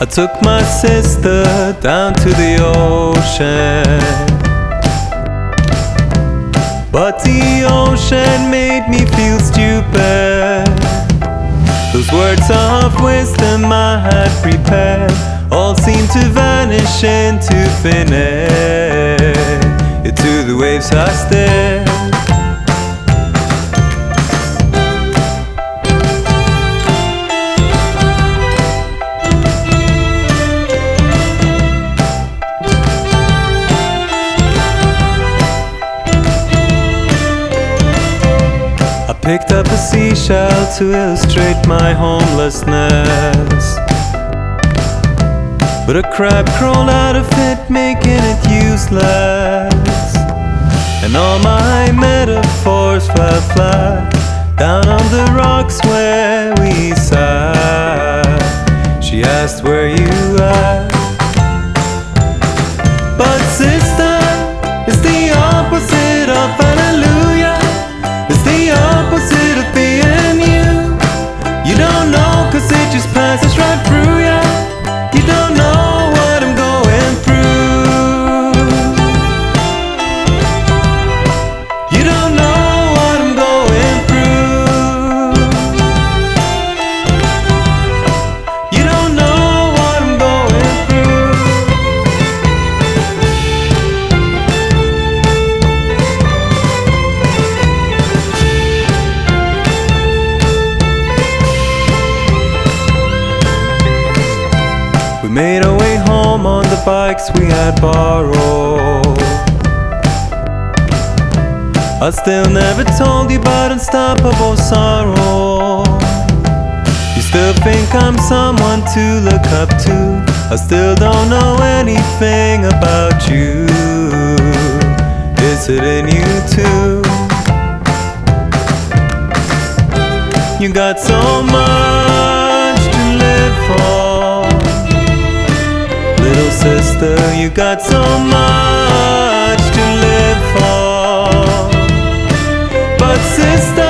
I took my sister down to the ocean, but the ocean made me feel stupid. Those words of wisdom I had prepared all seemed to vanish into thin air. Into the waves I stared. I picked up a seashell to illustrate my homelessness, but a crab crawled out of it, making it useless. And all my metaphors fell flat down on the rocks where we sat. She asked where you at, but sister, it's the opposite of hallelujah. It's the opposite of being you. You don't know, 'cause it just passes right through ya. You don't know what I'm going through. You don't know what I'm going through. You don't know what I'm going through. We made our way home on the bikes we had borrowed. I still never told you about unstoppable sorrow. You still think I'm someone to look up to. I still don't know anything about you. Is it in you too? You got so much to live for, little sister, you got so much to live for. But sister,